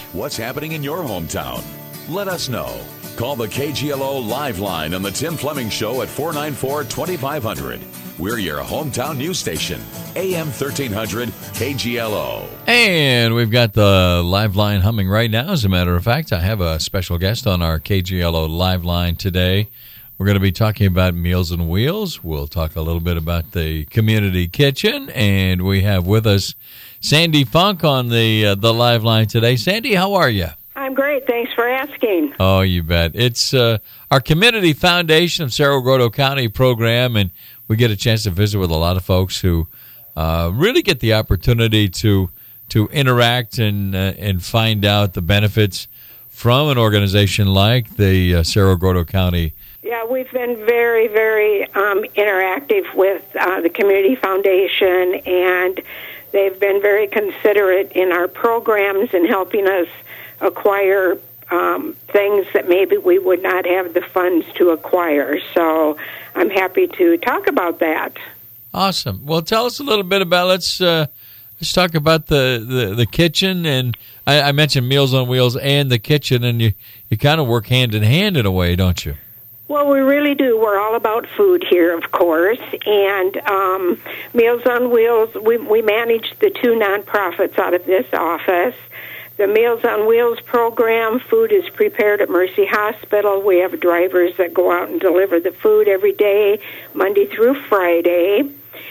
What's happening in your hometown? Let us know. Call the KGLO Live Line on the Tim Fleming Show at 494-2500. We're your hometown news station, AM 1300 KGLO. And we've got the Live Line humming right now. As a matter of fact, I have a special guest on our KGLO Live Line today. We're going to be talking about Meals on Wheels. We'll talk a little bit about the community kitchen, and we have with us Sandy Funk on the Live Line today. Sandy, how are you? I'm great. Thanks for asking. Oh, you bet. It's our Community Foundation of Cerro Gordo County program, and we get a chance to visit with a lot of folks who really get the opportunity to interact and find out the benefits from an organization like the Cerro Gordo County. Yeah, we've been very, very interactive with the Community Foundation, and they've been very considerate in our programs and helping us acquire things that maybe we would not have the funds to acquire. So I'm happy to talk about that. Awesome. Well, tell us a little bit about, let's talk about the kitchen. And I mentioned Meals on Wheels and the kitchen, and you kind of work hand in hand in a way, don't you? Well, we really do. We're all about food here, of course. And Meals on Wheels, we manage the two nonprofits out of this office. The Meals on Wheels program, food is prepared at Mercy Hospital. We have drivers that go out and deliver the food every day, Monday through Friday.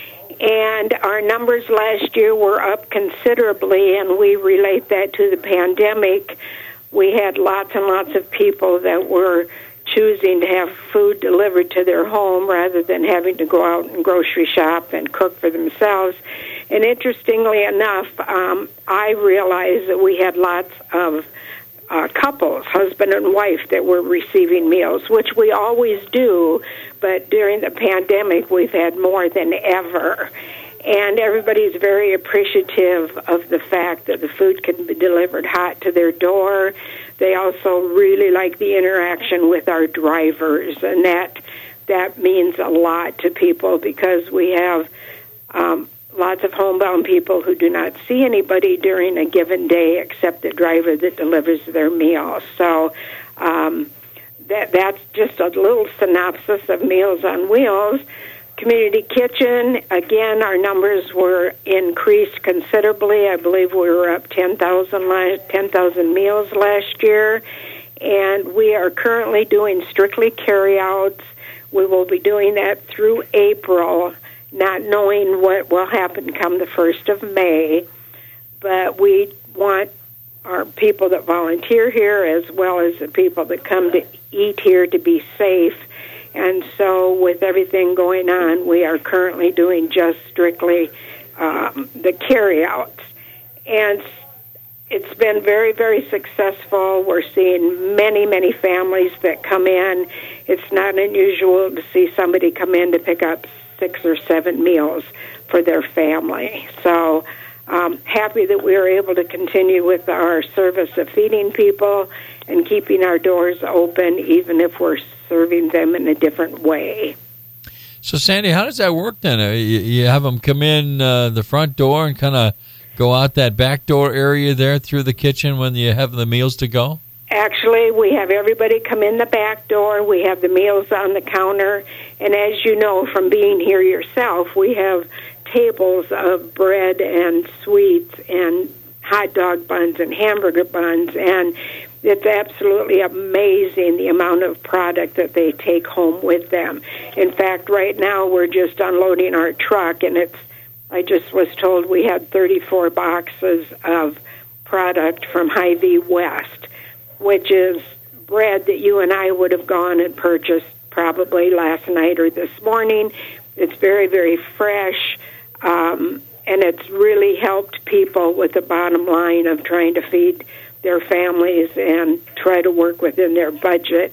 And our numbers last year were up considerably, and we relate that to the pandemic. We had lots and lots of people that were choosing to have food delivered to their home rather than having to go out and grocery shop and cook for themselves. And interestingly enough, I realized that we had lots of couples, husband and wife, that were receiving meals, which we always do, but during the pandemic we've had more than ever. And everybody's very appreciative of the fact that the food can be delivered hot to their door. They also really like the interaction with our drivers, and that means a lot to people because we have lots of homebound people who do not see anybody during a given day except the driver that delivers their meals. So that's just a little synopsis of Meals on Wheels. Community Kitchen, again, our numbers were increased considerably. I believe we were up 10,000 meals last year. And we are currently doing strictly carryouts. We will be doing that through April, not knowing what will happen come the 1st of May. But we want our people that volunteer here as well as the people that come to eat here to be safe. And so with everything going on, we are currently doing just strictly the carryouts. And it's been very, very successful. We're seeing many, many families that come in. It's not unusual to see somebody come in to pick up 6 or 7 meals for their family. So happy that we are able to continue with our service of feeding people and keeping our doors open, even if we're serving them in a different way. So, Sandy, how does that work then? You have them come in the front door and kind of go out that back door area there through the kitchen when you have the meals to go? Actually, we have everybody come in the back door. We have the meals on the counter. And as you know from being here yourself, we have tables of bread and sweets and hot dog buns and hamburger buns, and it's absolutely amazing the amount of product that they take home with them. In fact, right now we're just unloading our truck, and I just was told we had 34 boxes of product from Hy-Vee West, which is bread that you and I would have gone and purchased probably last night or this morning. It's very, very fresh, and it's really helped people with the bottom line of trying to feed their families and try to work within their budget.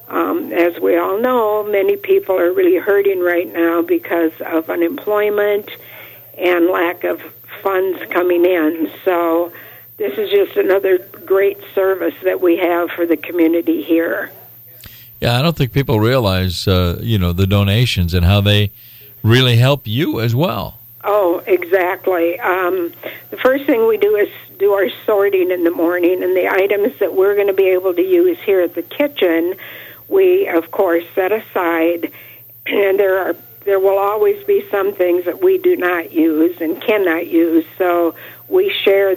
As we all know, many people are really hurting right now because of unemployment and lack of funds coming in. So this is just another great service that we have for the community here. Yeah, I don't think people realize, the donations and how they really help you as well. Oh, exactly. The first thing we do is do our sorting in the morning, and the items that we're going to be able to use here at the kitchen, we, of course, set aside, and there will always be some things that we do not use and cannot use, so we share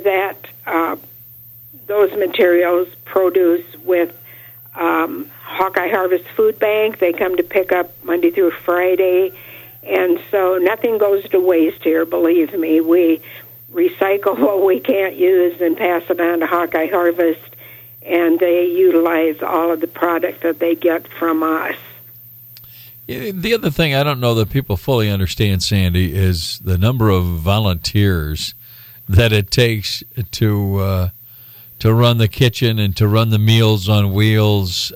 those materials, produce, with Hawkeye Harvest Food Bank. They come to pick up Monday through Friday, and so nothing goes to waste here, believe me. We recycle what we can't use and pass it on to Hawkeye Harvest, and they utilize all of the product that they get from us. The other thing I don't know that people fully understand, Sandy, is the number of volunteers that it takes to run the kitchen and to run the Meals on Wheels.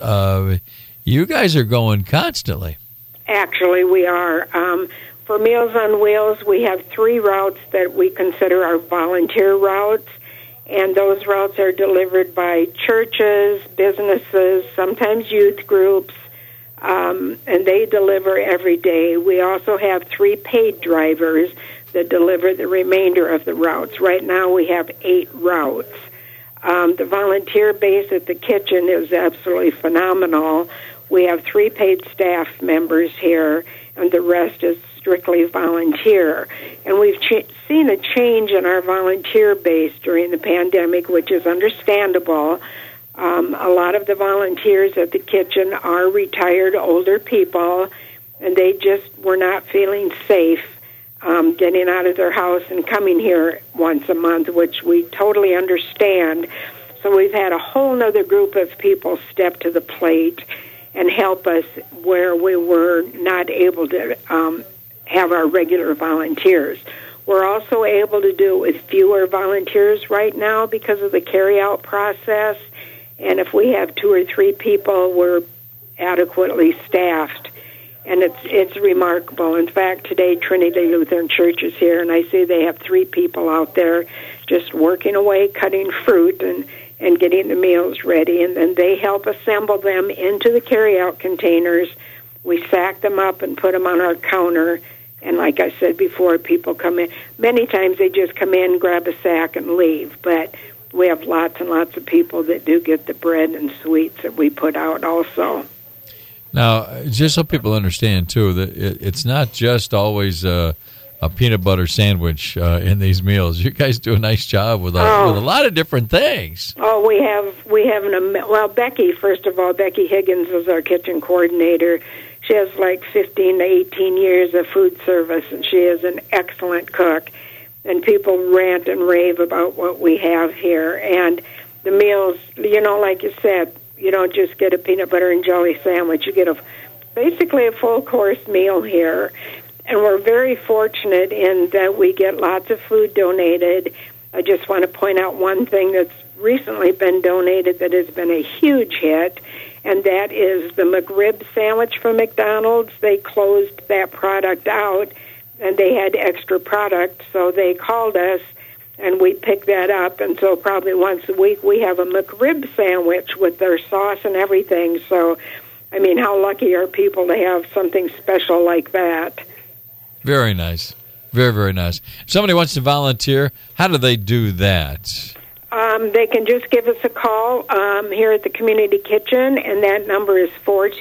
You guys are going constantly. Actually, we are. For Meals on Wheels, we have 3 routes that we consider our volunteer routes, and those routes are delivered by churches, businesses, sometimes youth groups, and they deliver every day. We also have 3 paid drivers that deliver the remainder of the routes. Right now we have 8 routes. The volunteer base at the kitchen is absolutely phenomenal. We have 3 paid staff members here, and the rest is strictly volunteer. And we've seen a change in our volunteer base during the pandemic, which is understandable. A lot of the volunteers at the kitchen are retired older people, and they just were not feeling safe getting out of their house and coming here once a month, which we totally understand. So we've had a whole other group of people step to the plate and help us where we were not able to have our regular volunteers. We're also able to do it with fewer volunteers right now because of the carry-out process, and if we have 2 or 3 people, we're adequately staffed. And it's remarkable. In fact, today Trinity Lutheran Church is here, and I see they have 3 people out there just working away, cutting fruit and getting the meals ready. And then they help assemble them into the carry-out containers. We sack them up and put them on our counter. And like I said before, people come in. Many times they just come in, grab a sack, and leave. But we have lots and lots of people that do get the bread and sweets that we put out also. Now, just so people understand, too, that it's not just always a peanut butter sandwich in these meals. You guys do a nice job with a lot of different things. Oh, we have Becky, first of all, Becky Higgins is our kitchen coordinator. She has like 15 to 18 years of food service, and she is an excellent cook. And people rant and rave about what we have here. And the meals, like you said, you don't just get a peanut butter and jelly sandwich. You get basically a full-course meal here. And we're very fortunate in that we get lots of food donated. I just want to point out one thing that's recently been donated that has been a huge hit, and that is the McRib sandwich from McDonald's. They closed that product out, and they had extra product, so they called us, and we picked that up. And so probably once a week we have a McRib sandwich with their sauce and everything. So, I mean, how lucky are people to have something special like that? Very nice. Very, very nice. If somebody wants to volunteer, how do they do that? They can just give us a call here at the Community Kitchen, and that number is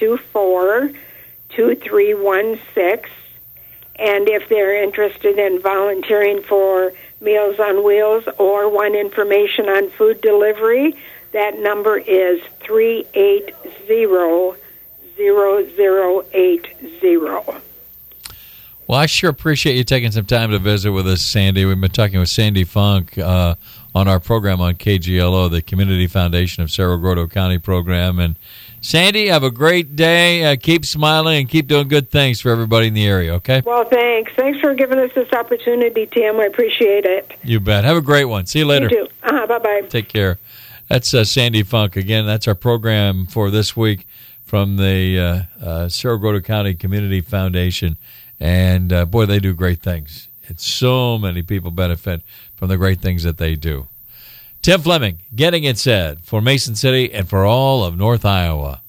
424-2316. And if they're interested in volunteering for Meals on Wheels or want information on food delivery, that number is 380-0080. Well, I sure appreciate you taking some time to visit with us, Sandy. We've been talking with Sandy Funk on our program on KGLO, the Community Foundation of Cerro Gordo County program. And Sandy, have a great day. Keep smiling and keep doing good things for everybody in the area, okay? Well, thanks. Thanks for giving us this opportunity, Tim. I appreciate it. You bet. Have a great one. See you later. You too. Bye-bye. Take care. That's Sandy Funk. Again, that's our program for this week from the Cerro Gordo County Community Foundation. And, boy, they do great things. And so many people benefit from the great things that they do. Tim Fleming, Getting It Said, for Mason City and for all of North Iowa.